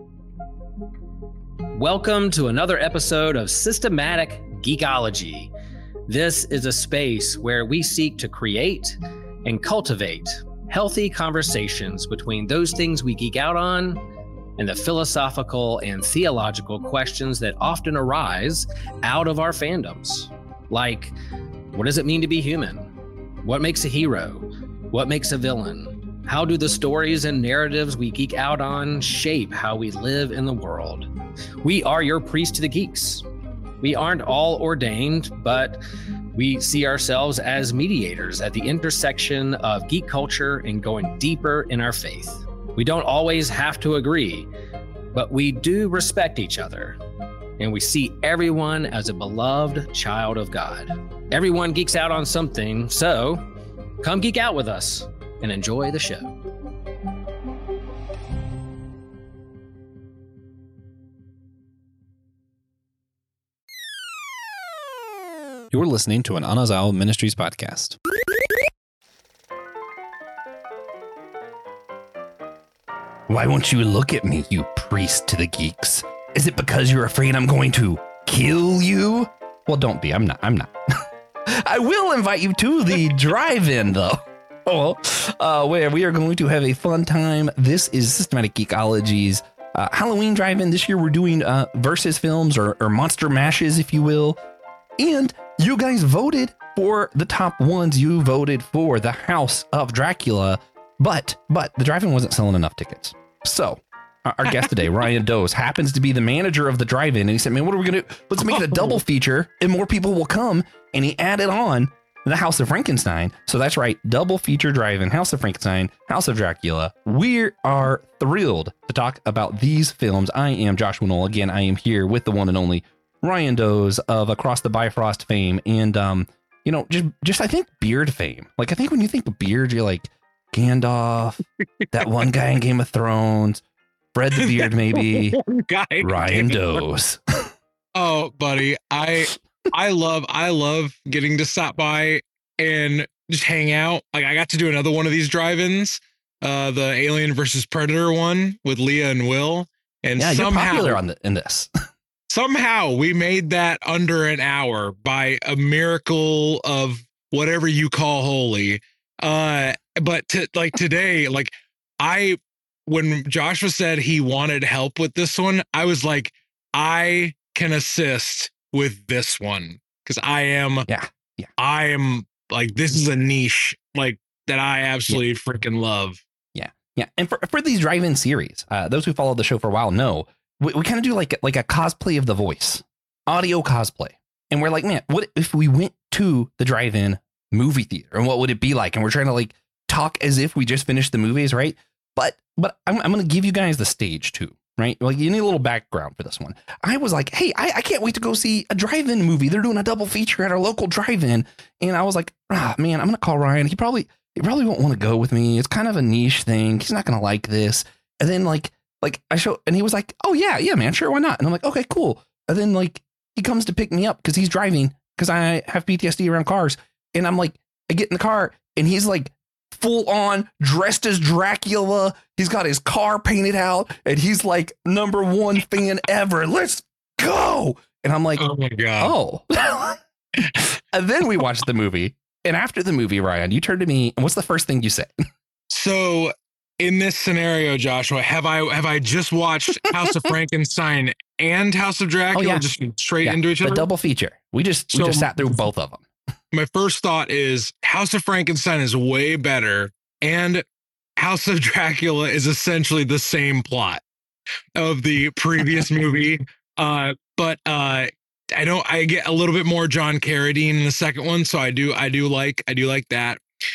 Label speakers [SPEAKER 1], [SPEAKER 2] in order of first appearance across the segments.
[SPEAKER 1] Welcome to another episode of Systematic Geekology. This is a space where we seek to create and cultivate healthy conversations between those things we geek out on and the philosophical and theological questions that often arise out of our fandoms. Like, what does it mean to be human? What makes a hero? What makes a villain? How do the stories and narratives we geek out on shape how we live in the world? We are your priest to the geeks. We aren't all ordained, but we see ourselves as mediators at the intersection of geek culture and going deeper in our faith. We don't always have to agree, but we do respect each other, and we see everyone as a beloved child of God. Everyone geeks out on something, so come geek out with us and enjoy the show.
[SPEAKER 2] You're listening to an Anazao Ministries podcast.
[SPEAKER 3] Why won't you look at me, you priest to the geeks? Is it because you're afraid I'm going to kill you? Well, don't be. I'm not. I will invite you to the drive-in, though. Where we are going to have a fun time. This is Systematic Geekology's Halloween drive-in. This year we're doing versus films or monster mashes, if you will. And you guys voted for the top ones. You voted for the House of Dracula, but the drive-in wasn't selling enough tickets. So our guest today, Ryan Dose, happens to be the manager of the drive-in, and he said, man, what are we going to do? Let's make it a double feature and more people will come. And he added on the House of Frankenstein. So that's right. Double feature drive-in, House of Frankenstein, House of Dracula. We are thrilled to talk about these films. I am Joshua Knoll. Again, I am here with the one and only Ryan Dose of Across the Bifrost fame. And, just I think beard fame. Like, I think when you think of beard, you're like Gandalf, that one guy in Game of Thrones, Fred the Beard, maybe Ryan Dose.
[SPEAKER 4] Oh, buddy. I love getting to stop by and just hang out. Like, I got to do another one of these drive-ins, the Alien versus Predator one with Leah and Will. And
[SPEAKER 3] yeah,
[SPEAKER 4] somehow
[SPEAKER 3] you're popular in this.
[SPEAKER 4] Somehow we made that under an hour by a miracle of whatever you call holy. But today, when Joshua said he wanted help with this one, I was like, I can assist with this one because I am like, this is a niche like that I absolutely freaking love.
[SPEAKER 3] Yeah. And for these drive-in series, those who follow the show for a while know we kind of do like a cosplay of The Voice, audio cosplay. And we're like, man, what if we went to the drive-in movie theater and what would it be like? And we're trying to like talk as if we just finished the movies, right? But I'm going to give you guys the stage too, right? Like, you need a little background for this one. I was like, hey, I can't wait to go see a drive-in movie. They're doing a double feature at our local drive-in. And I was like, man, I'm going to call Ryan. He probably won't want to go with me. It's kind of a niche thing. He's not going to like this. And then like I show, and he was like, oh yeah, man, sure. Why not? And I'm like, okay, cool. And then like, he comes to pick me up because he's driving because I have PTSD around cars. And I'm like, I get in the car and he's like full on dressed as Dracula. He's got his car painted out and he's like #1 fan ever. Let's go. And I'm like,
[SPEAKER 4] oh my God.
[SPEAKER 3] Oh. And then we watched the movie. And after the movie, Ryan, you turned to me and what's the first thing you said?
[SPEAKER 4] So in this scenario, Joshua, have I just watched House of Frankenstein and House of Dracula just straight into each other?
[SPEAKER 3] A double feature. We just sat through both of them.
[SPEAKER 4] My first thought is House of Frankenstein is way better, and House of Dracula is essentially the same plot of the previous movie. But I get a little bit more John Carradine in the second one, so I do like that.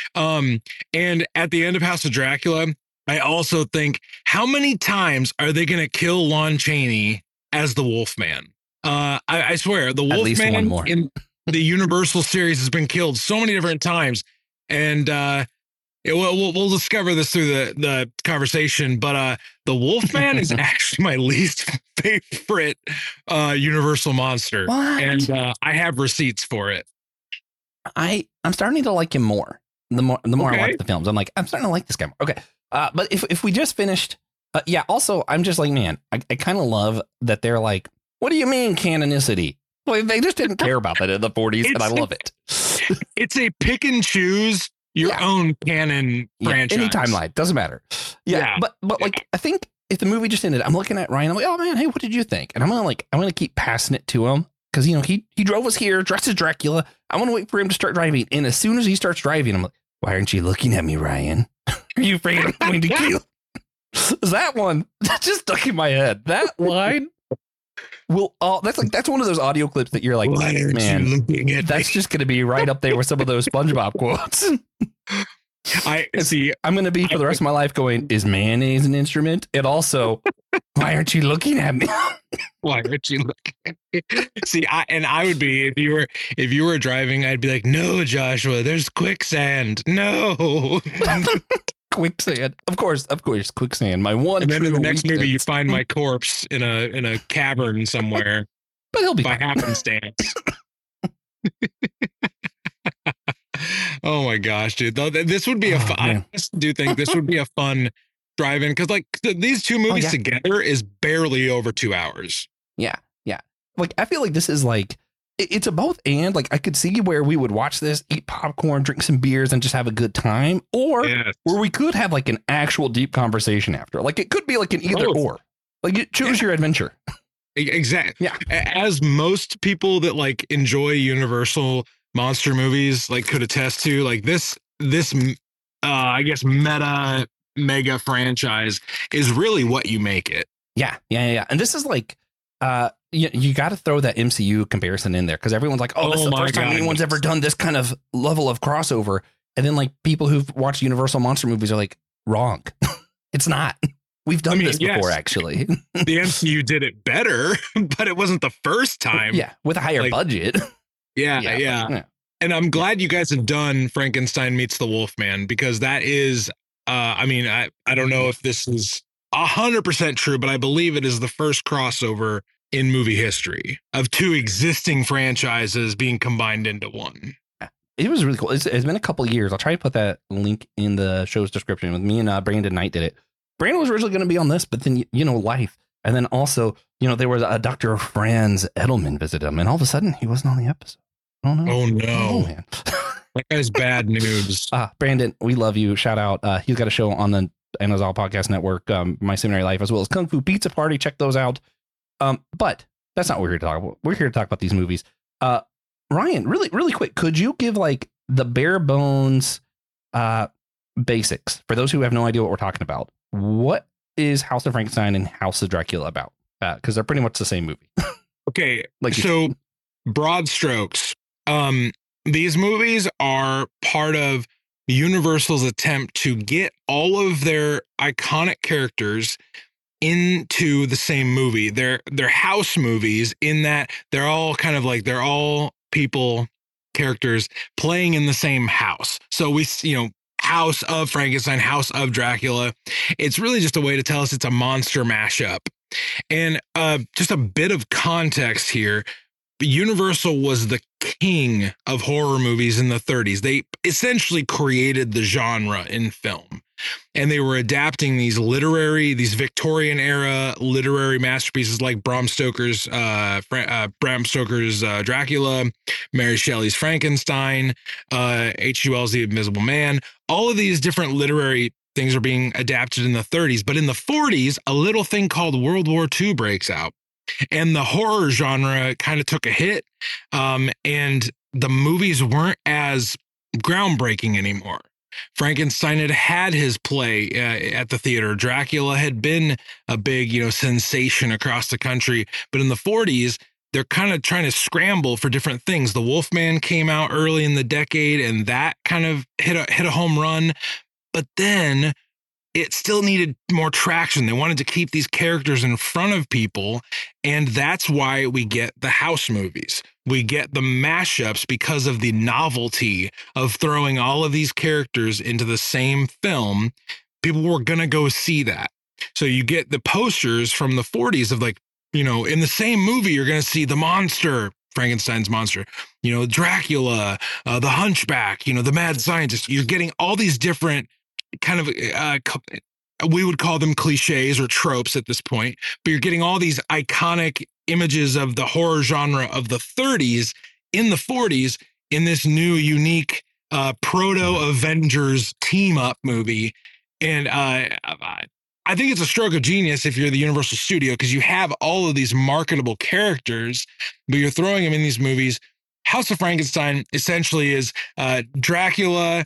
[SPEAKER 4] And at the end of House of Dracula, I also think, how many times are they going to kill Lon Chaney as the Wolfman? I swear, the Wolfman in the Universal series has been killed so many different times, and we'll discover this through the conversation. But the Wolfman is actually my least favorite Universal monster, and I have receipts for it.
[SPEAKER 3] I'm starting to like him more. The more I watch the films, I'm like, I'm starting to like this guy more. Okay. But if we just finished Yeah. Also, I'm just like, man, I kind of love that they're like, what do you mean canonicity? Well, they just didn't care about that in the 40s, and I love it.
[SPEAKER 4] It's a pick and choose your own canon franchise.
[SPEAKER 3] Any timeline doesn't matter. Yeah. But like, I think if the movie just ended, I'm looking at Ryan. I'm like, oh man, hey, what did you think? And I'm gonna keep passing it to him because he drove us here dressed as Dracula. I want to wait for him to start driving, and as soon as he starts driving, I'm like, why aren't you looking at me, Ryan? Are you afraid I'm going to kill? That one that just stuck in my head. That line. That's one of those audio clips that you're like, man, that's just going to be right up there with some of those SpongeBob quotes. I'm going to be for the rest of my life going, is mayonnaise an instrument? And also, why aren't you looking at me?
[SPEAKER 4] Why aren't you looking at me? See, I would be, if you were driving, I'd be like, no, Joshua, there's quicksand. No.
[SPEAKER 3] Quicksand. Of course, quicksand. My one.
[SPEAKER 4] And then in the next movie, you find my corpse in a cavern somewhere.
[SPEAKER 3] But he'll be
[SPEAKER 4] by happenstance. Oh my gosh, dude! This would be I just do think this would be a fun drive-in because like these two movies together is barely over 2 hours.
[SPEAKER 3] Yeah. Like I feel like this is like it's a both and. Like I could see where we would watch this, eat popcorn, drink some beers, and just have a good time, or where we could have like an actual deep conversation after. Like it could be like an either or. Like you choose your adventure.
[SPEAKER 4] Exactly.
[SPEAKER 3] Yeah.
[SPEAKER 4] As most people that like enjoy Universal monster movies like could attest to, like this I guess mega franchise is really what you make it.
[SPEAKER 3] Yeah. And this is like you got to throw that MCU comparison in there because everyone's like, oh, this is the first time anyone's ever done this kind of level of crossover. And then like people who've watched Universal monster movies are like, wrong. It's not. We've done this before, actually.
[SPEAKER 4] The MCU did it better, but it wasn't the first time.
[SPEAKER 3] Yeah, with a higher budget.
[SPEAKER 4] Yeah. And I'm glad you guys have done Frankenstein Meets the Wolfman because that is, I don't know if this is 100% true, but I believe it is the first crossover in movie history of two existing franchises being combined into one.
[SPEAKER 3] It was really cool. It's been a couple of years. I'll try to put that link in the show's description. With me and Brandon Knight did it. Brandon was originally going to be on this, but then, life. And then also, there was a Dr. Franz Edelman visited him, and all of a sudden he wasn't on the episode. Oh, no.
[SPEAKER 4] Oh, no. Man. That guy's bad news.
[SPEAKER 3] Brandon, we love you. Shout out. He's got a show on the Anazal Podcast Network, My Seminary Life, as well as Kung Fu Pizza Party. Check those out. But that's not what we're here to talk about. We're here to talk about these movies. Ryan, really, really quick, could you give like the bare bones basics for those who have no idea what we're talking about? What is House of Frankenstein and House of Dracula about? Because they're pretty much the same movie.
[SPEAKER 4] Okay, so broad strokes. These movies are part of Universal's attempt to get all of their iconic characters into the same movie. They're house movies in that they're all kind of like they're all people characters playing in the same house. So we, House of Frankenstein, House of Dracula. It's really just a way to tell us it's a monster mashup. And just a bit of context here. Universal was the king of horror movies in the 30s. They essentially created the genre in film. And they were adapting these Victorian era literary masterpieces like Bram Stoker's Dracula, Mary Shelley's Frankenstein, H.G. Wells' The Invisible Man. All of these different literary things are being adapted in the 30s. But in the 40s, a little thing called World War II breaks out. And the horror genre kind of took a hit. And the movies weren't as groundbreaking anymore. Frankenstein had his play at the theater. Dracula had been a big, sensation across the country. But in the 40s, they're kind of trying to scramble for different things. The Wolfman came out early in the decade, and that kind of hit a home run. But then it still needed more traction. They wanted to keep these characters in front of people. And that's why we get the house movies. We get the mashups because of the novelty of throwing all of these characters into the same film. People were going to go see that. So you get the posters from the 40s of like, in the same movie, you're going to see the monster, Frankenstein's monster, Dracula, the Hunchback, the mad scientist. You're getting all these different kind of we would call them cliches or tropes at this point, but you're getting all these iconic images of the horror genre of the 30s in the 40s in this new unique proto Avengers team up movie. And I think it's a stroke of genius if you're the Universal Studio, because you have all of these marketable characters, but you're throwing them in these movies. House of Frankenstein essentially is Dracula.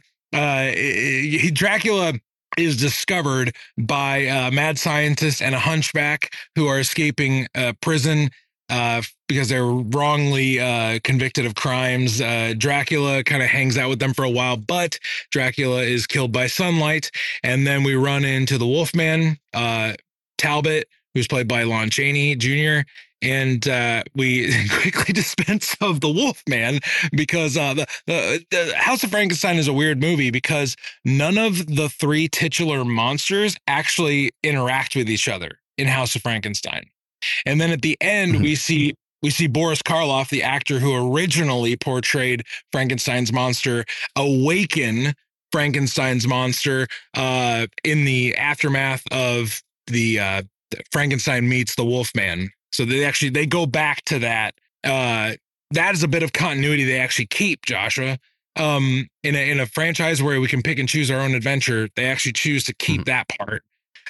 [SPEAKER 4] Dracula is discovered by a mad scientist and a hunchback who are escaping prison because they're wrongly convicted of crimes. Dracula kind of hangs out with them for a while, but Dracula is killed by sunlight. And then we run into the Wolfman, Talbot, who's played by Lon Chaney Jr., and we quickly dispense of the Wolfman because the House of Frankenstein is a weird movie because none of the three titular monsters actually interact with each other in House of Frankenstein. And then at the end, we see Boris Karloff, the actor who originally portrayed Frankenstein's monster, awaken Frankenstein's monster in the aftermath of the Frankenstein meets the Wolfman. So they go back to that. That is a bit of continuity they actually keep, Joshua. In a franchise where we can pick and choose our own adventure, they actually choose to keep that part.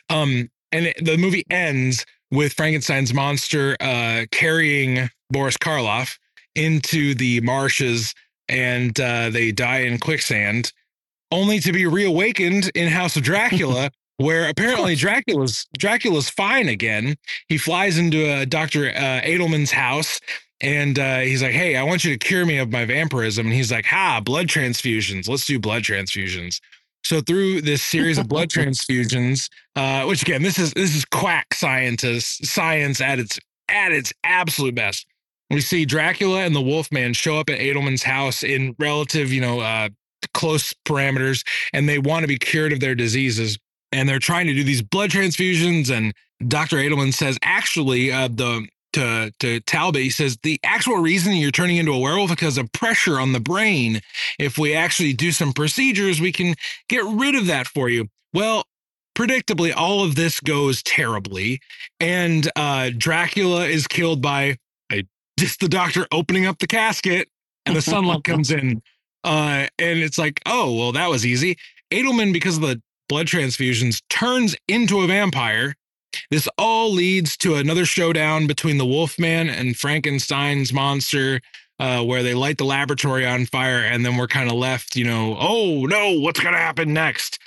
[SPEAKER 4] The movie ends with Frankenstein's monster carrying Boris Karloff into the marshes, and they die in quicksand, only to be reawakened in House of Dracula, where apparently Dracula's fine again. He flies into Dr. Edelman's house, and he's like, "Hey, I want you to cure me of my vampirism." And he's like, blood transfusions. Let's do blood transfusions. So through this series of blood transfusions, which again, this is quack science at its absolute best. We see Dracula and the Wolfman show up at Edelman's house in relative, close parameters, and they want to be cured of their diseases. And they're trying to do these blood transfusions. And Dr. Edelman says, actually, to Talbot, he says, the actual reason you're turning into a werewolf because of pressure on the brain. If we actually do some procedures, we can get rid of that for you. Well, predictably, all of this goes terribly. And Dracula is killed by just the doctor opening up the casket and the sunlight comes in. And it's like, oh, well, that was easy. Edelman, because of the blood transfusions, turns into a vampire. This all leads to another showdown between the Wolfman and Frankenstein's monster, where they light the laboratory on fire, and then we're kind of left, oh no, what's gonna happen next?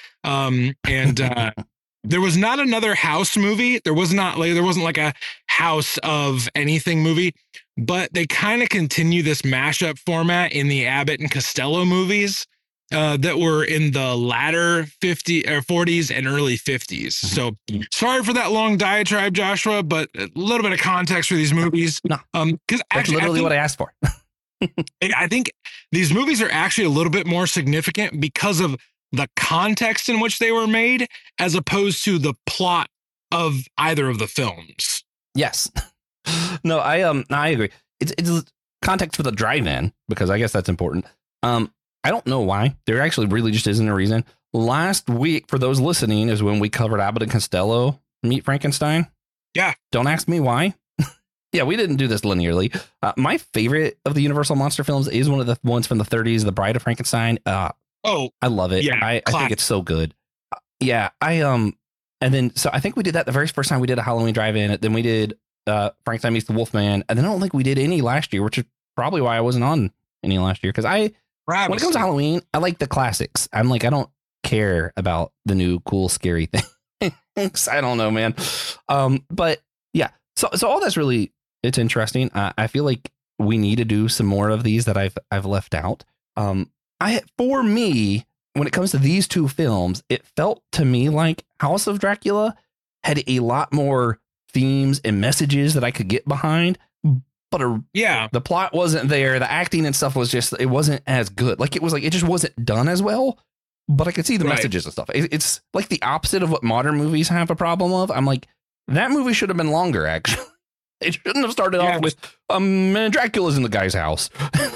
[SPEAKER 4] There was not another House movie. There wasn't like a House of anything movie, but they kind of continue this mashup format in the Abbott and Costello movies that were in the latter 50s or 40s and early 50s. So sorry for that long diatribe, Joshua, but a little bit of context for these movies.
[SPEAKER 3] No,
[SPEAKER 4] because
[SPEAKER 3] that's literally what I asked for.
[SPEAKER 4] I think these movies are actually a little bit more significant because of the context in which they were made, as opposed to the plot of either of the films.
[SPEAKER 3] Yes. No, I agree. It's context for the drive-in, because I guess that's important. I don't know why. There actually really just isn't a reason. Last week, for those listening, is when we covered Abbott and Costello Meet Frankenstein.
[SPEAKER 4] Yeah.
[SPEAKER 3] Don't ask me why. Yeah, we didn't do this linearly. My favorite of the Universal monster films is one of the ones from the 30s, The Bride of Frankenstein. I love it.
[SPEAKER 4] Yeah,
[SPEAKER 3] I think it's so good. And then, so I think we did that the very first time we did a Halloween drive-in. Then we did Frankenstein Meets the Wolfman. And then I don't think we did any last year, which is probably why I wasn't on any last year. Because when it comes to Halloween, I like the classics. I don't care about the new cool, scary things. I don't know, man. But yeah, so all that's really, it's interesting. I feel like we need to do some more of these that I've left out. For me, when it comes to these two films, it felt to me like House of Dracula had a lot more themes and messages that I could get behind. But the plot wasn't there. The acting and stuff was it wasn't as good. Like it just wasn't done as well. But I could see the messages and stuff. It's like the opposite of what modern movies have a problem of. I'm like, that movie should have been longer, actually. It shouldn't have started off with Dracula's in the guy's house.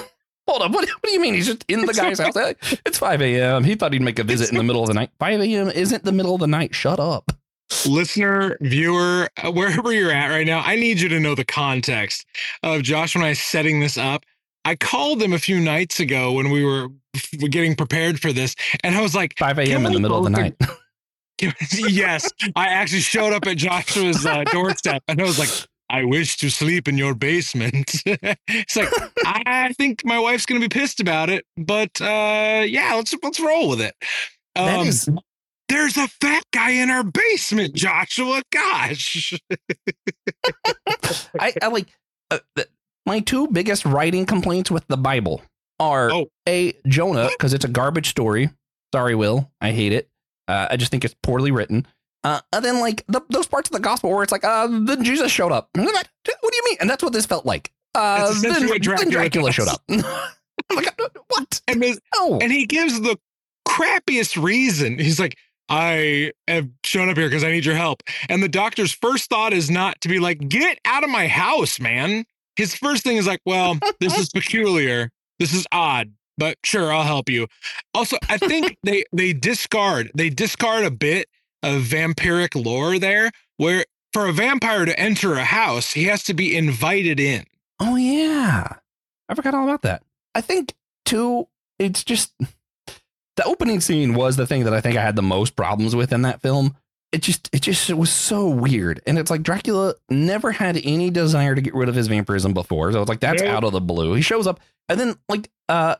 [SPEAKER 3] Hold up. What do you mean? He's just in the guy's house? It's 5 a.m. He thought he'd make a visit in the middle of the night. 5 a.m. isn't the middle of the night. Shut up.
[SPEAKER 4] Listener, viewer, wherever you're at right now, I need you to know the context of Josh and I setting this up. I called him a few nights ago when we were getting prepared for this, and I was like,
[SPEAKER 3] 5 a.m. in the middle of the night.
[SPEAKER 4] Yes, I actually showed up at Joshua's doorstep, and I was like, I wish to sleep in your basement. It's like, I think my wife's going to be pissed about it, but yeah, let's roll with it. There's a fat guy in our basement, Joshua. Gosh.
[SPEAKER 3] I like my two biggest writing complaints with the Bible are Jonah, because it's a garbage story. Sorry, Will. I hate it. I just think it's poorly written. And then like those parts of the gospel where it's like, then Jesus showed up. What do you mean? And that's what this felt like. Then Dracula showed up. Like, what?
[SPEAKER 4] And he gives the crappiest reason. He's like, I have shown up here because I need your help. And the doctor's first thought is not to be like, get out of my house, man. His first thing is like, well, this is peculiar. This is odd, but sure, I'll help you. Also, I think they discard a bit of vampiric lore there, where for a vampire to enter a house, he has to be invited in.
[SPEAKER 3] Oh yeah, I forgot all about that. I think too, it's just the opening scene was the thing that I think I had the most problems with in that film. It was so weird. And it's like Dracula never had any desire to get rid of his vampirism before. So it's like, that's out of the blue. He shows up and then like,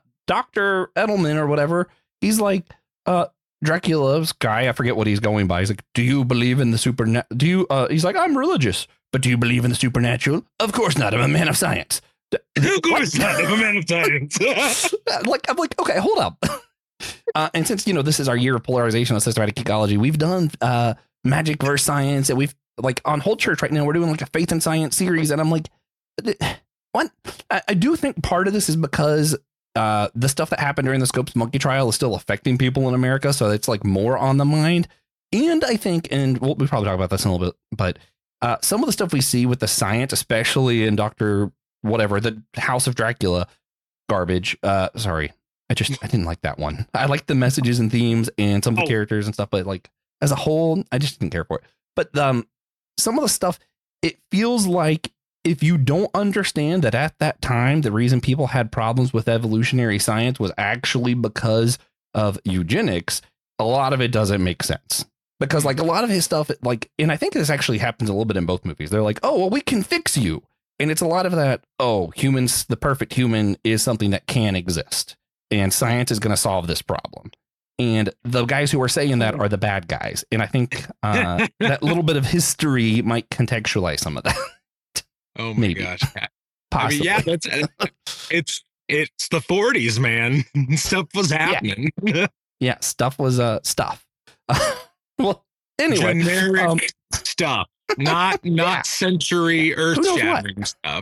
[SPEAKER 3] Dr. Edelman or whatever, he's like, Dracula's guy. I forget what he's going by. He's like, do you believe in the supernatural? He's like, I'm religious, but do you believe in the supernatural? Of course not. I'm a man of science.
[SPEAKER 4] Of course not. I'm a man of science.
[SPEAKER 3] I'm like, okay, hold up. And since, this is our year of polarization of systematic geekology, we've done magic versus science, and we've like on Whole Church right now, we're doing like a faith and science series. And I'm like, what? I do think part of this is because the stuff that happened during the Scopes monkey trial is still affecting people in America. So it's like more on the mind. And I think, and we'll probably talk about this in a little bit, but some of the stuff we see with the science, especially in Dr. whatever, the House of Dracula garbage. Sorry. I didn't like that one. I liked the messages and themes and some of the characters and stuff, but like as a whole, I just didn't care for it. But some of the stuff, it feels like if you don't understand that at that time, the reason people had problems with evolutionary science was actually because of eugenics, a lot of it doesn't make sense. Because like a lot of his stuff, like, and I think this actually happens a little bit in both movies. They're like, oh, well, we can fix you. And it's a lot of that, humans, the perfect human is something that can exist. And science is going to solve this problem. And the guys who are saying that are the bad guys. And I think that little bit of history might contextualize some of that.
[SPEAKER 4] Oh my gosh.
[SPEAKER 3] Possibly.
[SPEAKER 4] I mean, it's the 40s, man. Stuff was happening.
[SPEAKER 3] Yeah, stuff was stuff. Well, anyway.
[SPEAKER 4] Generic stuff. Not century earth-shattering stuff.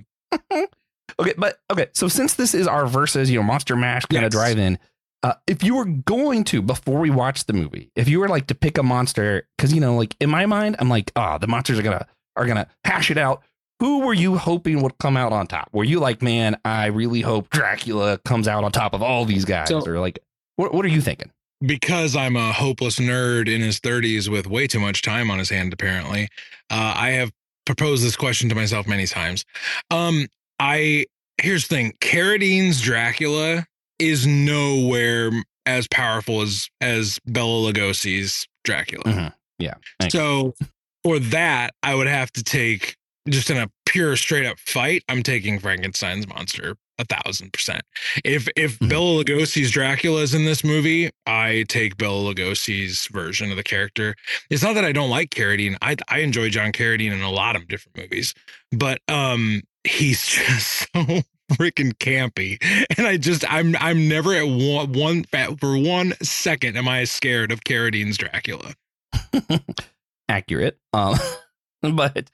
[SPEAKER 4] Okay, so since this is our versus, Monster Mash kind of drive-in, if you were going to, before we watch the movie, if you were like to pick a monster, because like in my mind, I'm like, the monsters are gonna hash it out. Who were you hoping would come out on top? Were you like, man, I really hope Dracula comes out on top of all these guys, or like, what are you thinking? Because I'm a hopeless nerd in his 30s with way too much time on his hand, apparently, I have proposed this question to myself many times. Here's the thing. Carradine's Dracula is nowhere as powerful as Bela Lugosi's Dracula.
[SPEAKER 3] Mm-hmm. Yeah. Thanks.
[SPEAKER 4] So for that, I would have to take, just in a pure straight up fight, I'm taking Frankenstein's monster 1,000%. If Bela Lugosi's Dracula is in this movie, I take Bela Lugosi's version of the character. It's not that I don't like Carradine. I enjoy John Carradine in a lot of different movies, but he's just so freaking campy, and I'm never at for 1 second am I scared of Carradine's Dracula.
[SPEAKER 3] Accurate. But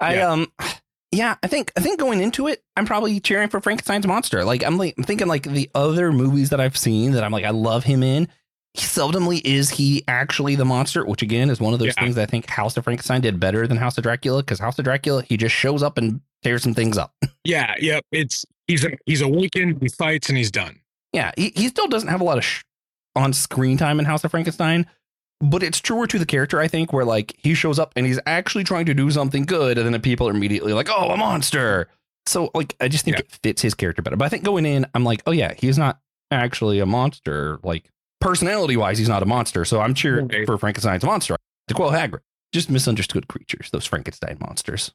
[SPEAKER 3] I think going into it, I'm probably cheering for Frankenstein's monster. Like I'm thinking like the other movies that I've seen that I'm like, I love him in. Seldomly is he actually the monster, which again is one of those things that I think House of Frankenstein did better than House of Dracula, because House of Dracula, he just shows up and tears some things up.
[SPEAKER 4] Yeah. It's He's awakened, he fights, and he's done.
[SPEAKER 3] Yeah, he still doesn't have a lot of on screen time in House of Frankenstein, but it's truer to the character, I think, where like he shows up and he's actually trying to do something good, and then the people are immediately like, oh, a monster. So like I just think it fits his character better. But I think going in, I'm like, oh yeah, he's not actually a monster. Like personality wise, he's not a monster. So I'm cheering for Frankenstein's monster. To quote Hagrid, just misunderstood creatures, those Frankenstein monsters.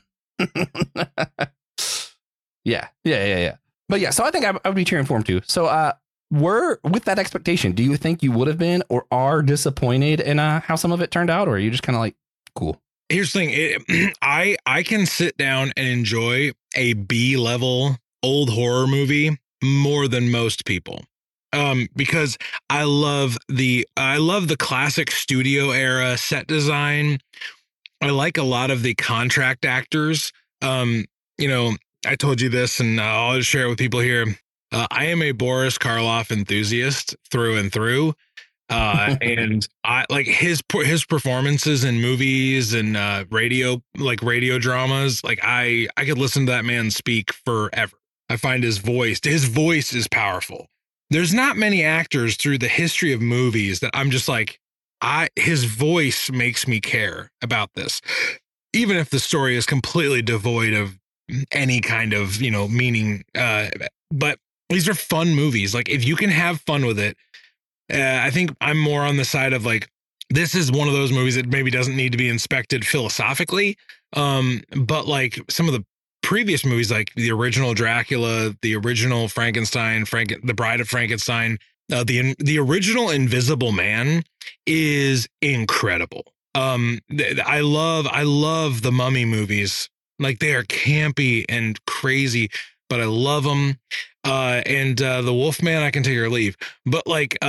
[SPEAKER 3] Yeah. But yeah, so I think I would be cheering for him too. So we're with that expectation. Do you think you would have been or are disappointed in how some of it turned out, or are you just kind of like, cool?
[SPEAKER 4] Here's the thing. I can sit down and enjoy a B-level old horror movie more than most people. Because I love the classic studio era set design. I like a lot of the contract actors. I told you this, and I'll just share it with people here. I am a Boris Karloff enthusiast through and through. And I like his performances in movies and radio dramas. Like I could listen to that man speak forever. I find his voice is powerful. There's not many actors through the history of movies that I'm just like, his voice makes me care about this, even if the story is completely devoid of any kind of, meaning. But these are fun movies. Like if you can have fun with it, I think I'm more on the side of like, this is one of those movies that maybe doesn't need to be inspected philosophically. But like some of the previous movies, like the original Dracula, the original Frankenstein, the Bride of Frankenstein, the original Invisible Man is incredible. I love the Mummy movies. Like they are campy and crazy, but I love them. And the Wolfman, I can take or leave. But like,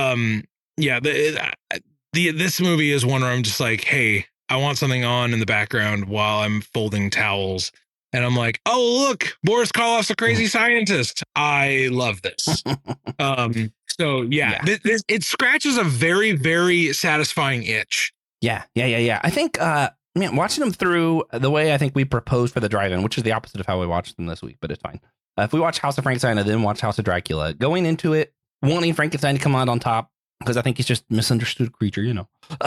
[SPEAKER 4] this movie is one where I'm just like, hey, I want something on in the background while I'm folding towels. And I'm like, oh, look, Boris Karloff's a crazy scientist. I love this. It scratches a very, very satisfying itch.
[SPEAKER 3] Yeah. I think, watching them through the way I think we proposed for the drive-in, which is the opposite of how we watched them this week, but it's fine. If we watch House of Frankenstein and then watch House of Dracula, going into it, wanting Frankenstein to come out on top, because I think he's just a misunderstood creature, But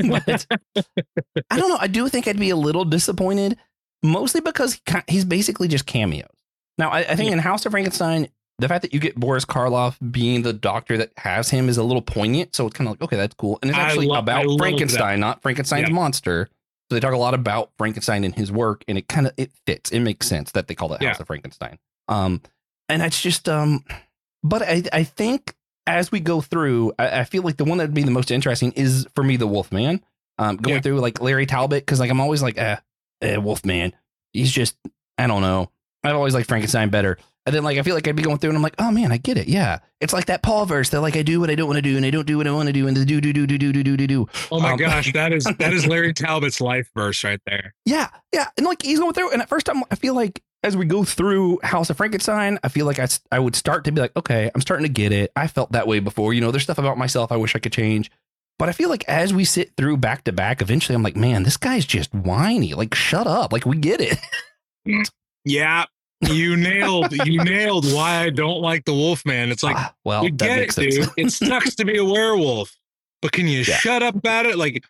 [SPEAKER 3] I don't know. I do think I'd be a little disappointed, mostly because he's basically just cameos. Now, I think in House of Frankenstein, the fact that you get Boris Karloff being the doctor that has him is a little poignant. So it's kind of like, okay, that's cool. And it's actually about Frankenstein, not Frankenstein's monster. So they talk a lot about Frankenstein and his work, and it fits. It makes sense that they call it House of Frankenstein. And it's just, but I think as we go through, I feel like the one that'd be the most interesting is for me, the Wolfman, going through like Larry Talbot. Cause like, I'm always like, Wolfman, he's just, I don't know. I've always liked Frankenstein better. And then like, I feel like I'd be going through and I'm like, oh man, I get it. Yeah. It's like that Paul verse. They're like, I do what I don't want to do. And I don't do what I want to do. And the do.
[SPEAKER 4] Oh my gosh. That is Larry Talbot's life verse right there.
[SPEAKER 3] Yeah. And like, he's going through. And at first I feel like as we go through House of Frankenstein, I feel like I would start to be like, okay, I'm starting to get it. I felt that way before, there's stuff about myself I wish I could change. But I feel like as we sit through back to back, eventually I'm like, man, this guy's just whiny. Like, shut up. Like, we get it.
[SPEAKER 4] Yeah. You nailed why I don't like the Wolfman. It's like, we get it, dude. It sucks to be a werewolf, but can you shut up about it? Like,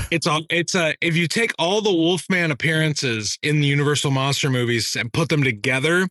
[SPEAKER 4] if you take all the Wolfman appearances in the Universal Monster movies and put them together,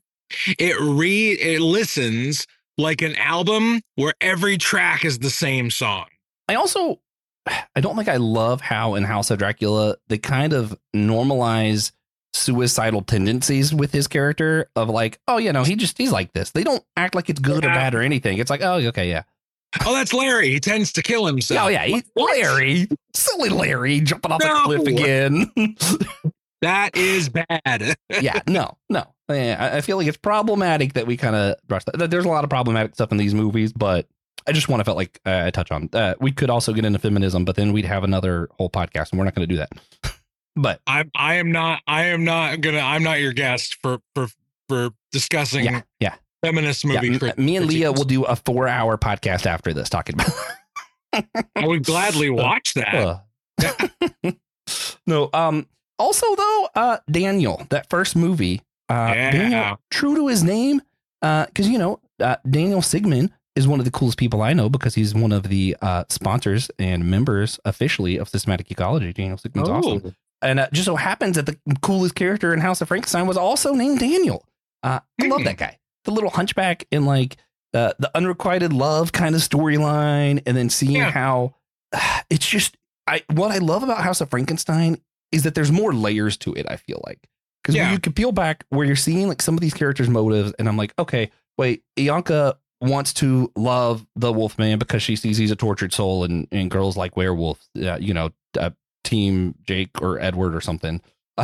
[SPEAKER 4] it listens like an album where every track is the same song.
[SPEAKER 3] I don't think I love how in House of Dracula they kind of normalize suicidal tendencies with his character of like, oh, he's like this. They don't act like it's good or bad or anything. It's like, oh, okay, yeah.
[SPEAKER 4] Oh, that's Larry. He tends to kill himself.
[SPEAKER 3] Oh, yeah. Larry. Silly Larry jumping off a cliff again.
[SPEAKER 4] That is bad.
[SPEAKER 3] Yeah, no. I feel like it's problematic that we kind of brush that. There's a lot of problematic stuff in these movies, but I just felt like I touch on. We could also get into feminism, but then we'd have another whole podcast, and we're not going to do that. But
[SPEAKER 4] I'm not your guest for discussing feminist movie.
[SPEAKER 3] Me and Leah will do a 4-hour podcast after this talking about.
[SPEAKER 4] I would gladly watch that.
[SPEAKER 3] No. Also though, Daniel, that first movie, Daniel, true to his name, Because, Daniel Sigmund is one of the coolest people I know because he's one of the sponsors and members officially of Systematic Ecology. Daniel Sigmund's awesome. And just so happens that the coolest character in House of Frankenstein was also named Daniel. I love that guy. The little hunchback and like the unrequited love kind of storyline. And then seeing how it's just, what I love about House of Frankenstein is that there's more layers to it, I feel like. Because you can peel back where you're seeing like some of these characters' motives. And I'm like, okay, wait, Ianka wants to love the Wolfman because she sees he's a tortured soul and girls like werewolves, Team Jake or Edward or something.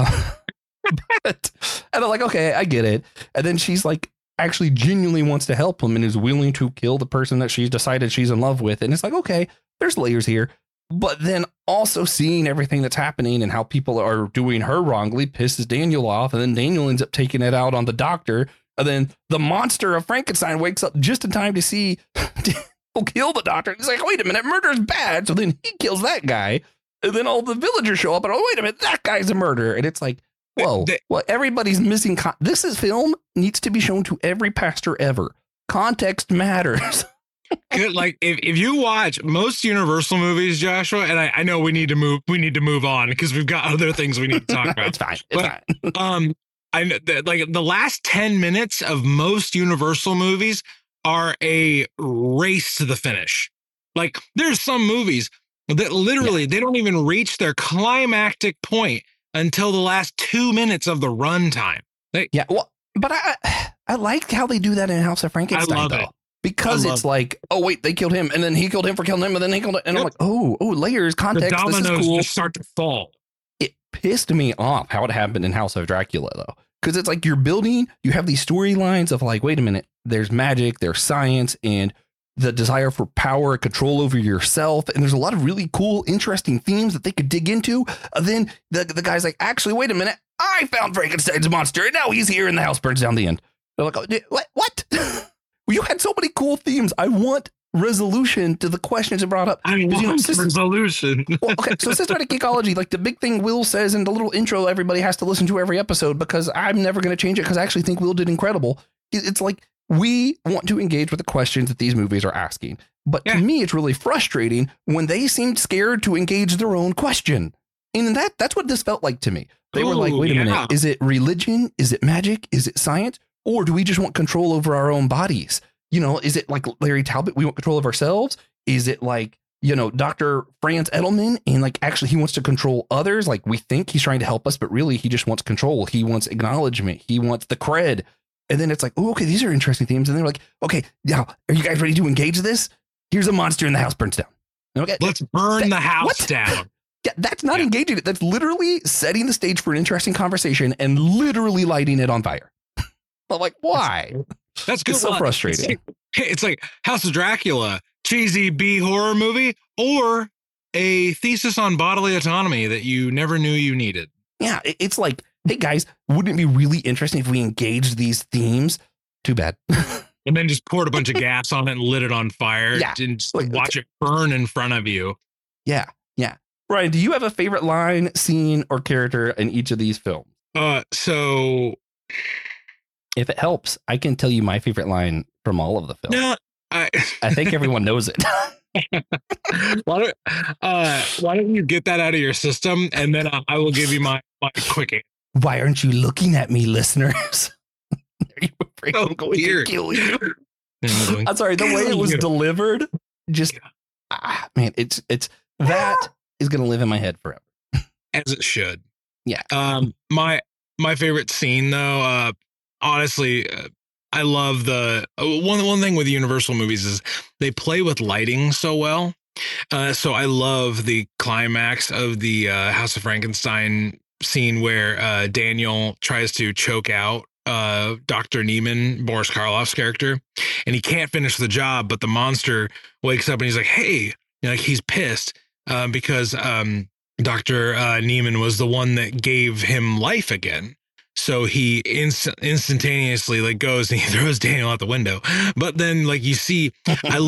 [SPEAKER 3] And I'm like, okay, I get it. And then she's like, actually genuinely wants to help him and is willing to kill the person that she's decided she's in love with. And it's like, okay, there's layers here. But then also seeing everything that's happening and how people are doing her wrongly pisses Daniel off. And then Daniel ends up taking it out on the doctor. And then the monster of Frankenstein wakes up just in time to see Daniel kill the doctor. He's like, wait a minute, murder's bad. So then he kills that guy. And then all the villagers show up and, oh, wait a minute, that guy's a murderer. And it's like, whoa, well, everybody's missing. This film needs to be shown to every pastor ever. Context matters.
[SPEAKER 4] Good. Like if you watch most Universal movies, Joshua, and I know we need to move on because we've got other things we need to talk about.
[SPEAKER 3] It's fine.
[SPEAKER 4] I know that like the last 10 minutes of most Universal movies are a race to the finish. Like there's some movies that literally they don't even reach their climactic point until the last 2 minutes of the runtime.
[SPEAKER 3] Well, but I like how they do that in House of Frankenstein, though. Because it's like, oh, wait, they killed him and then he killed him for killing him and then he killed him. And I'm like, oh, layers, context.
[SPEAKER 4] The dominoes
[SPEAKER 3] this is cool.
[SPEAKER 4] just start to fall.
[SPEAKER 3] It pissed me off how it happened in House of Dracula, though. Because it's like you're building, you have these storylines of like, wait a minute, there's magic, there's science, and the desire for power, control over yourself. And there's a lot of really cool, interesting themes that they could dig into. Then the guy's like, actually, wait a minute, I found Frankenstein's monster and now he's here and the house burns down the end. They're like, oh, what? You had so many cool themes. I want resolution to the questions it brought up.
[SPEAKER 4] I want resolution.
[SPEAKER 3] Well, okay, so Systematic Ecology, like the big thing Will says in the little intro everybody has to listen to every episode because I'm never going to change it because I actually think Will did incredible. It's like we want to engage with the questions that these movies are asking. But to me, it's really frustrating when they seemed scared to engage their own question. And that's what this felt like to me. They were like, wait a minute, is it religion? Is it magic? Is it science? Or do we just want control over our own bodies? Is it like Larry Talbot? We want control of ourselves. Is it like, Dr. Franz Edelman and like actually he wants to control others? Like we think he's trying to help us, but really he just wants control. He wants acknowledgement. He wants the cred. And then it's like, oh, okay, these are interesting themes. And they're like, okay, now are you guys ready to engage this? Here's a monster and the house burns down. Okay,
[SPEAKER 4] let's burn the house down.
[SPEAKER 3] Yeah, that's not engaging it. That's literally setting the stage for an interesting conversation and literally lighting it on fire. I'm like, why?
[SPEAKER 4] That's good.
[SPEAKER 3] It's so frustrating.
[SPEAKER 4] It's like House of Dracula, cheesy B horror movie, or a thesis on bodily autonomy that you never knew you needed.
[SPEAKER 3] Yeah, it's like, hey guys, wouldn't it be really interesting if we engaged these themes? Too bad.
[SPEAKER 4] And then just poured a bunch of gas on it and lit it on fire and just watch it burn in front of you.
[SPEAKER 3] Yeah. Brian, do you have a favorite line, scene, or character in each of these films?
[SPEAKER 4] So
[SPEAKER 3] if it helps, I can tell you my favorite line from all of the films.
[SPEAKER 4] No,
[SPEAKER 3] I think everyone knows it.
[SPEAKER 4] Why don't you get that out of your system, and then I will give you my quick answer.
[SPEAKER 3] Why aren't you looking at me, listeners? Are you afraid I'm going to kill you? I'm sorry, the way it was delivered, just man, it's that is going to live in my head forever.
[SPEAKER 4] As it should.
[SPEAKER 3] Yeah.
[SPEAKER 4] My favorite scene, though, honestly, I love the one thing with Universal movies is they play with lighting so well. So I love the climax of the House of Frankenstein scene where Daniel tries to choke out Dr. Neiman, Boris Karloff's character, and he can't finish the job, but the monster wakes up and he's like, hey, like he's pissed because Dr. Neiman was the one that gave him life again. So he instantaneously like goes and he throws Daniel out the window. But then like you see, I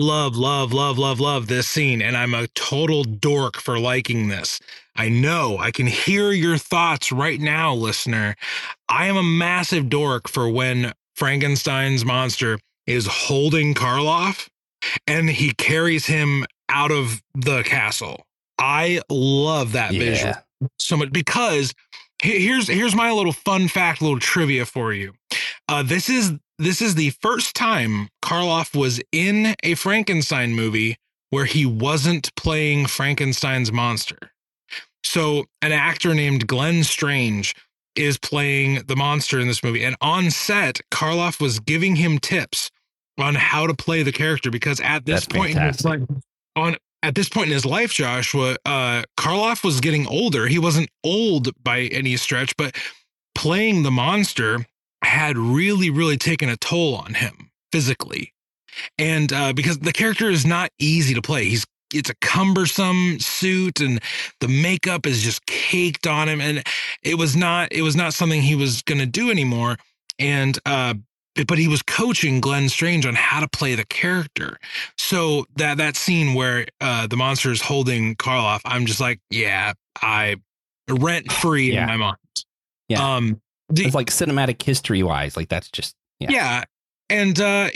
[SPEAKER 4] love this scene, and I'm a total dork for liking this. I know I can hear your thoughts right now, listener. I am a massive dork for when Frankenstein's monster is holding Karloff and he carries him out of the castle. I love that visual so much because here's my little fun fact, little trivia for you. This is the first time Karloff was in a Frankenstein movie where he wasn't playing Frankenstein's monster. So an actor named Glenn Strange is playing the monster in this movie. And on set, Karloff was giving him tips on how to play the character because at this point in his life, Joshua, Karloff was getting older. He wasn't old by any stretch, but playing the monster had really, really taken a toll on him physically. And because the character is not easy to play, it's a cumbersome suit and the makeup is just caked on him, and it was not something he was going to do anymore. And but he was coaching Glenn Strange on how to play the character. So that scene where the monster is holding Karloff, I'm just like, yeah, I rent free in my mind.
[SPEAKER 3] Yeah. It's like cinematic history wise, like that's just
[SPEAKER 4] yeah. And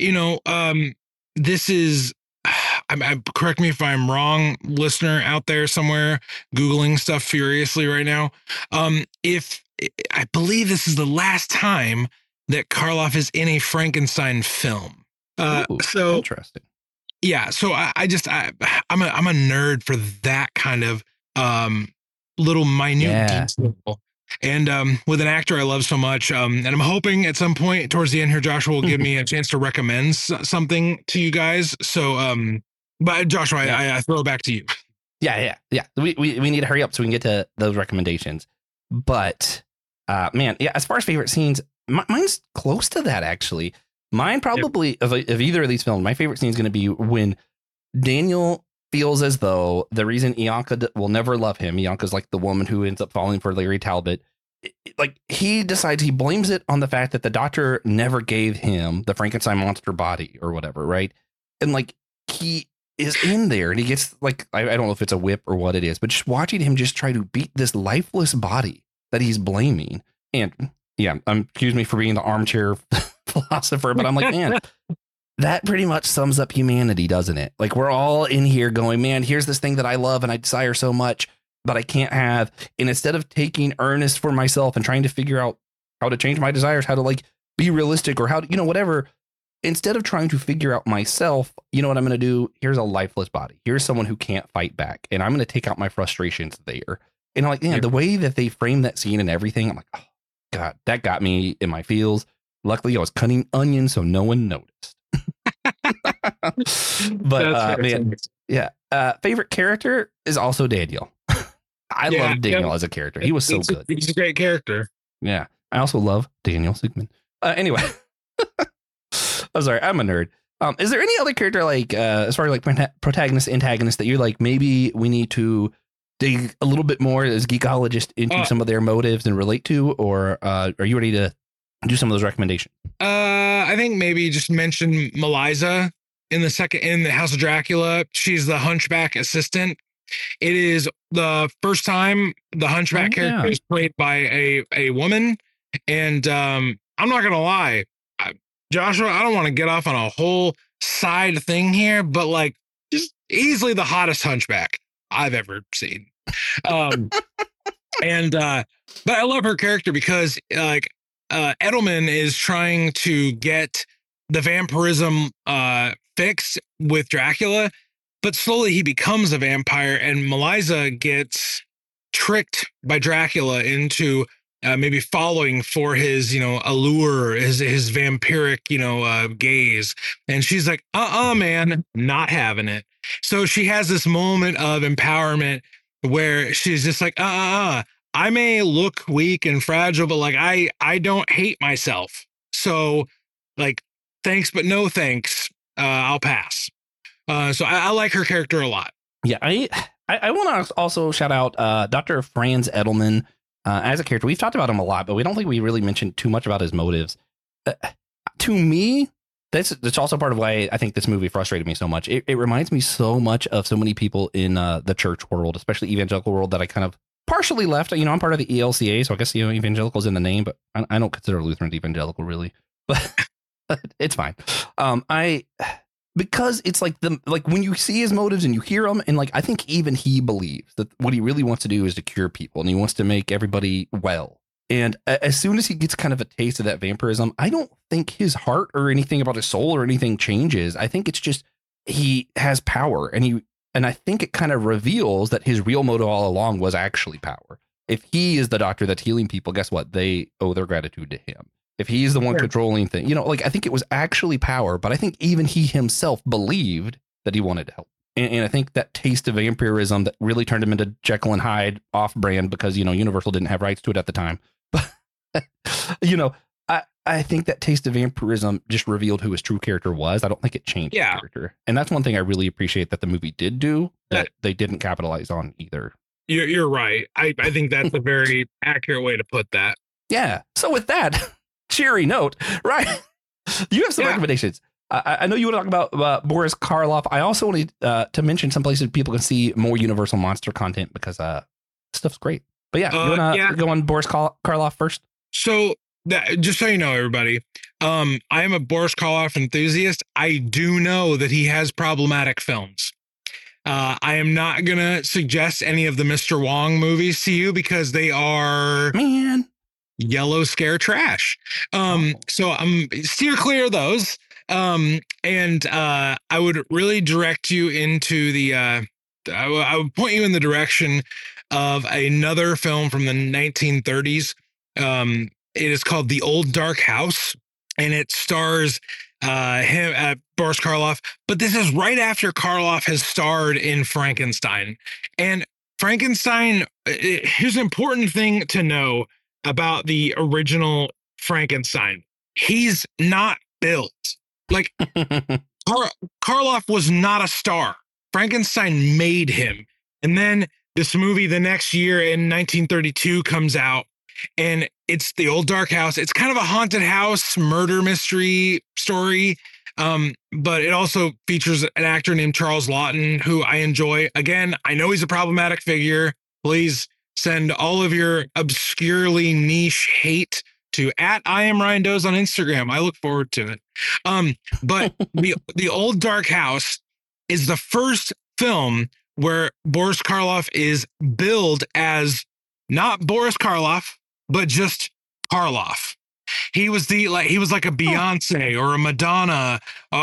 [SPEAKER 4] this is, correct me if I'm wrong, listener out there somewhere Googling stuff furiously right now. If I believe this is the last time that Karloff is in a Frankenstein film. So
[SPEAKER 3] interesting.
[SPEAKER 4] Yeah. So I'm a nerd for that kind of little minute detail. And with an actor I love so much, and I'm hoping at some point towards the end here, Joshua will give me a chance to recommend something to you guys. So, but Joshua, I throw it back to you.
[SPEAKER 3] Yeah. We need to hurry up so we can get to those recommendations. But man, as far as favorite scenes, mine's close to that actually. Mine probably of either of these films, my favorite scene is going to be when Daniel feels as though the reason Ianka will never love him, Ianka's like the woman who ends up falling for Larry Talbot, like he decides, he blames it on the fact that the doctor never gave him the Frankenstein monster body or whatever, right? And like he is in there and he gets like, I don't know if it's a whip or what it is, but just watching him just try to beat this lifeless body that he's blaming. And excuse me for being the armchair philosopher, but I'm like, man, that pretty much sums up humanity, doesn't it? Like we're all in here going, man, here's this thing that I love and I desire so much, but I can't have. And instead of taking earnest for myself and trying to figure out how to change my desires, how to like be realistic or how to, whatever, instead of trying to figure out myself, you know what I'm going to do? Here's a lifeless body. Here's someone who can't fight back. And I'm going to take out my frustrations there. And I'm like, man, the way that they frame that scene and everything, I'm like, oh God, that got me in my feels. Luckily I was cutting onions, so no one noticed. But favorite character is also Daniel. I love Daniel as a character. He was so good.
[SPEAKER 4] He's a great character.
[SPEAKER 3] Yeah. I also love Daniel Sigmund. Anyway, I'm sorry, I'm a nerd. Is there any other character like as far as like protagonist, antagonist that you're like, maybe we need to dig a little bit more as geekologist into some of their motives and relate to, or are you ready to do some of those recommendations?
[SPEAKER 4] I think maybe just mention Meliza in the House of Dracula. She's the Hunchback assistant. It is the first time the Hunchback character is played by a woman. And I'm not going to lie, Joshua, I don't want to get off on a whole side thing here, but like just easily the hottest Hunchback I've ever seen. But I love her character because like, Edelman is trying to get the vampirism fixed with Dracula, but slowly he becomes a vampire, and Meliza gets tricked by Dracula into maybe following for his, allure, his vampiric, gaze. And she's like, man, not having it. So she has this moment of empowerment where she's just like, I may look weak and fragile, but like I don't hate myself. So like, thanks, but no thanks. I'll pass. So I like her character a lot.
[SPEAKER 3] Yeah, I want to also shout out Dr. Franz Edelman as a character. We've talked about him a lot, but we don't think we really mentioned too much about his motives. To me, that's also part of why I think this movie frustrated me so much. It reminds me so much of so many people in the church world, especially evangelical world, that I kind of partially left. I'm part of the ELCA, so I guess evangelical's in the name, but I don't consider Lutheran evangelical really. But It's fine. Because it's like when you see his motives and you hear him, and like I think even he believes that what he really wants to do is to cure people, and he wants to make everybody well. And as soon as he gets kind of a taste of that vampirism, I don't think his heart or anything about his soul or anything changes. I think it's just he has power, and I think it kind of reveals that his real motive all along was actually power. If he is the doctor that's healing people, guess what? They owe their gratitude to him. If he's the one controlling things, like I think it was actually power, but I think even he himself believed that he wanted to help. And I think that taste of vampirism that really turned him into Jekyll and Hyde off brand because, Universal didn't have rights to it at the time. But, I think that taste of vampirism just revealed who his true character was. I don't think it changed his character. And that's one thing I really appreciate that the movie did do that they didn't capitalize on either.
[SPEAKER 4] You're right. I think that's a very accurate way to put that.
[SPEAKER 3] Yeah. So with that cheery note, right? You have some recommendations. I know you want to talk about Boris Karloff. I also wanted to mention some places people can see more Universal Monster content because stuff's great. But you want to go on Boris Karloff first?
[SPEAKER 4] So just so you know, everybody, I am a Boris Karloff enthusiast. I do know that he has problematic films. I am not going to suggest any of the Mr. Wong movies to you because they are yellow scare trash. So I'm steer clear of those. And I would really direct you into I would point you in the direction of another film from the 1930s. It is called The Old Dark House, and it stars Boris Karloff. But this is right after Karloff has starred in Frankenstein. And Frankenstein, here's an important thing to know about the original Frankenstein. He's not built. Like, Karloff was not a star. Frankenstein made him. And then this movie the next year in 1932 comes out, and it's The Old Dark House. It's kind of a haunted house murder mystery story. But it also features an actor named Charles Laughton, who I enjoy. Again, I know he's a problematic figure. Please send all of your obscurely niche hate to @IamRyanDoze on Instagram. I look forward to it. But the Old Dark House is the first film where Boris Karloff is billed as not Boris Karloff, but just Karloff. He was like a Beyonce or a Madonna.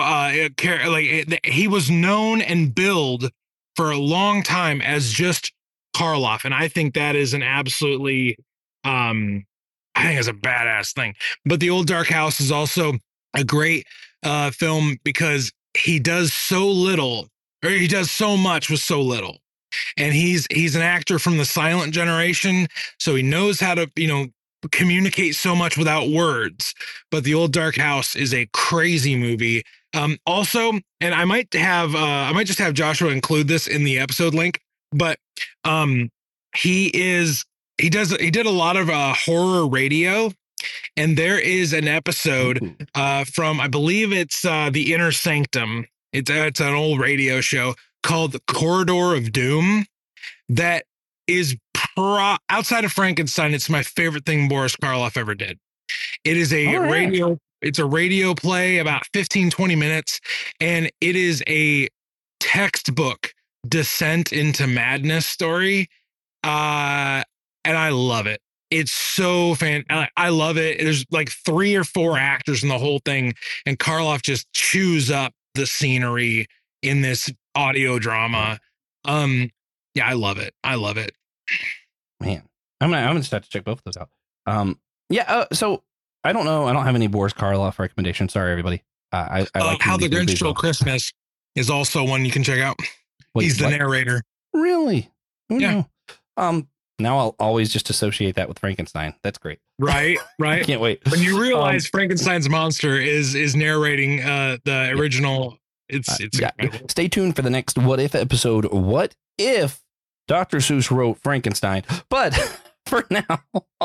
[SPEAKER 4] He was known and billed for a long time as just Karloff, and I think that is an absolutely I think it's a badass thing. But The Old Dark House is also a great film because he does so little, or he does so much with so little. And he's an actor from the silent generation, so he knows how to, communicate so much without words. But The Old Dark House is a crazy movie. Also, and I might just have Joshua include this in the episode link, but he did a lot of horror radio, and there is an episode from, I believe it's The Inner Sanctum. It's an old radio show called The Corridor of Doom that is outside of Frankenstein. It's my favorite thing Boris Karloff ever did. It is a radio. It's a radio play about 15-20 minutes, and it is a textbook descent into madness story. And I love it. It's so I love it. There's like 3 or 4 actors in the whole thing, and Karloff just chews up the scenery in this audio drama. Yeah, I love it. I love it.
[SPEAKER 3] Man, I'm gonna start to check both of those out. So I don't know. I don't have any Boris Karloff recommendations. Sorry, everybody. I like
[SPEAKER 4] How the Grinch Stole Christmas is also one you can check out. Wait, he's the narrator.
[SPEAKER 3] Really?
[SPEAKER 4] Yeah.
[SPEAKER 3] Now I'll always just associate that with Frankenstein. That's great.
[SPEAKER 4] Right.
[SPEAKER 3] I can't wait.
[SPEAKER 4] When you realize Frankenstein's monster is narrating the original, it's incredible.
[SPEAKER 3] Stay tuned for the next What If episode. What if Dr. Seuss wrote Frankenstein? But for now,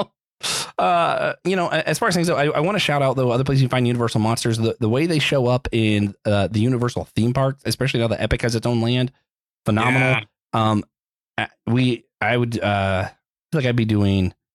[SPEAKER 3] as far as things go, I want to shout out though other places you find Universal monsters. The way they show up in the Universal theme parks, especially now that Epic has its own land, phenomenal.
[SPEAKER 4] Yeah.
[SPEAKER 3] I would feel like I'd be doing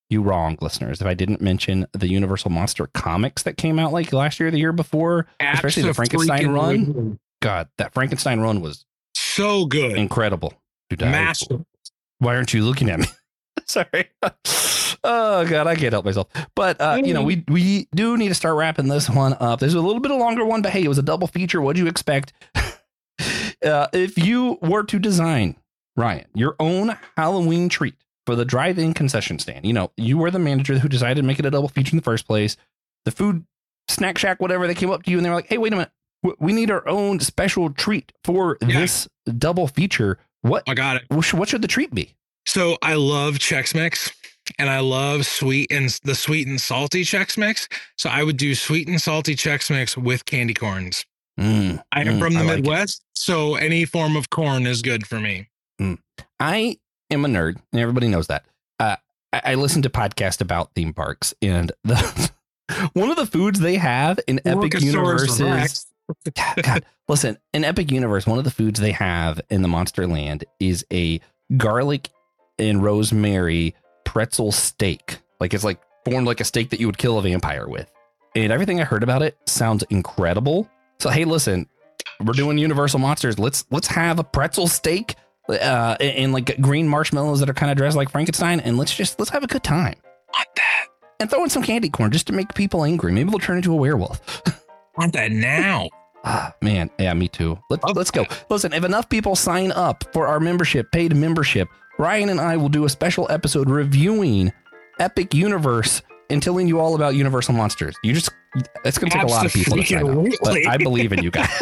[SPEAKER 3] you wrong, listeners, if I didn't mention the Universal Monster comics that came out like last year or the year before, especially the Frankenstein run. God, that Frankenstein run was
[SPEAKER 4] so good.
[SPEAKER 3] Incredible.
[SPEAKER 4] Massive.
[SPEAKER 3] Why aren't you looking at me? Sorry. Oh, God, I can't help myself. But, we do need to start wrapping this one up. There's a little bit of longer one, but hey, it was a double feature. What'd you expect? If you were to design, Ryan, your own Halloween treat for the drive-in concession stand, you were the manager who decided to make it a double feature in the first place. The food, Snack Shack, whatever, they came up to you and they were like, hey, wait a minute. We need our own special treat for this double feature. What?
[SPEAKER 4] I got it.
[SPEAKER 3] What should the treat be?
[SPEAKER 4] So I love Chex Mix and I love the sweet and salty Chex Mix. So I would do sweet and salty Chex Mix with candy corns. I am from the Midwest, so any form of corn is good for me.
[SPEAKER 3] I am a nerd, and everybody knows that. I listen to podcasts about theme parks, and one of the foods they have in Epic Universe is... God, listen, in Epic Universe, one of the foods they have in the Monsterland is a garlic and rosemary pretzel steak. Like it's like formed like a steak that you would kill a vampire with. And everything I heard about it sounds incredible. So, hey, listen, we're doing Universal Monsters. Let's have a pretzel steak and like green marshmallows that are kind of dressed like Frankenstein. And let's have a good time.
[SPEAKER 4] Want that.
[SPEAKER 3] And throw in some candy corn just to make people angry. Maybe they'll turn into a werewolf.
[SPEAKER 4] Want that now.
[SPEAKER 3] Man. Yeah, me too. Let's go. Listen, if enough people sign up for our paid membership, Ryan and I will do a special episode reviewing Epic Universe and telling you all about Universal Monsters. It's going to take a lot of people to sign up, but I believe in you guys.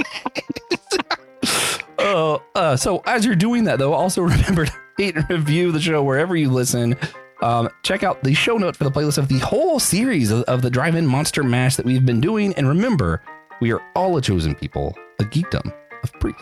[SPEAKER 3] So as you're doing that, though, also remember to rate and review the show wherever you listen. Check out the show note for the playlist of the whole series of the Drive-In Monster Mash that we've been doing. And remember, we are all a chosen people, a geekdom of priest.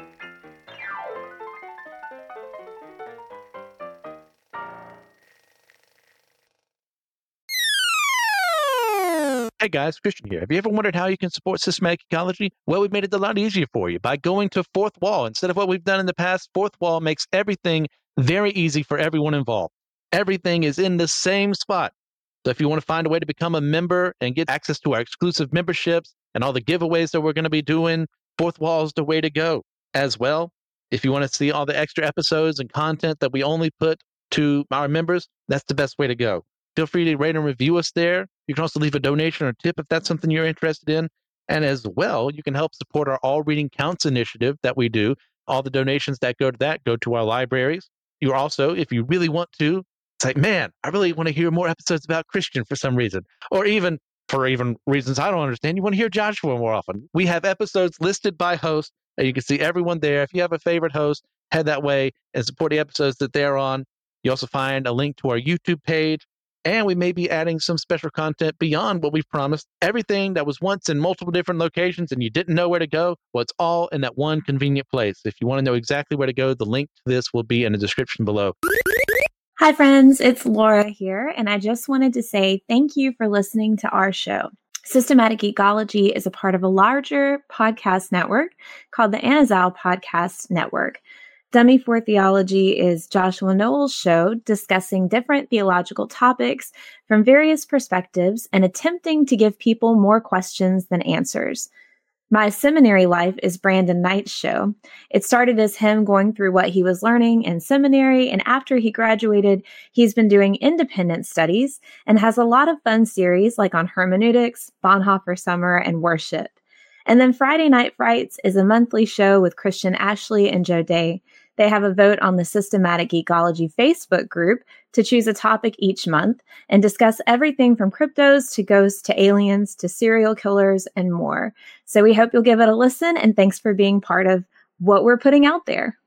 [SPEAKER 5] Hey guys, Christian here. Have you ever wondered how you can support systematic ecology? Well, we've made it a lot easier for you by going to Fourth Wall. Instead of what we've done in the past, Fourth Wall makes everything very easy for everyone involved. Everything is in the same spot. So if you want to find a way to become a member and get access to our exclusive memberships and all the giveaways that we're going to be doing, Fourth Wall is the way to go. As well, if you want to see all the extra episodes and content that we only put to our members, that's the best way to go. Feel free to rate and review us there. You can also leave a donation or tip if that's something you're interested in. And as well, you can help support our All Reading Counts initiative that we do. All the donations that go to that go to our libraries. You also, if you really want to, it's like, man, I really want to hear more episodes about Christian for some reason. Or even for reasons I don't understand, you want to hear Joshua more often. We have episodes listed by host, and you can see everyone there. If you have a favorite host, head that way and support the episodes that they're on. You also find a link to our YouTube page. And we may be adding some special content beyond what we've promised. Everything that was once in multiple different locations and you didn't know where to go, well, it's all in that one convenient place. If you want to know exactly where to go, the link to this will be in the description below.
[SPEAKER 6] Hi, friends. It's Laura here, and I just wanted to say thank you for listening to our show. Systematic Geekology is a part of a larger podcast network called the Anazao Podcast Network. Dummy for Theology is Joshua Noel's show discussing different theological topics from various perspectives and attempting to give people more questions than answers. My Seminary Life is Brandon Knight's show. It started as him going through what he was learning in seminary, and after he graduated, he's been doing independent studies and has a lot of fun series like on hermeneutics, Bonhoeffer Summer, and worship. And then Friday Night Frights is a monthly show with Christian Ashley and Joe Day. They have a vote on the Systematic Geekology Facebook group to choose a topic each month and discuss everything from cryptos to ghosts to aliens to serial killers and more. So we hope you'll give it a listen, and thanks for being part of what we're putting out there.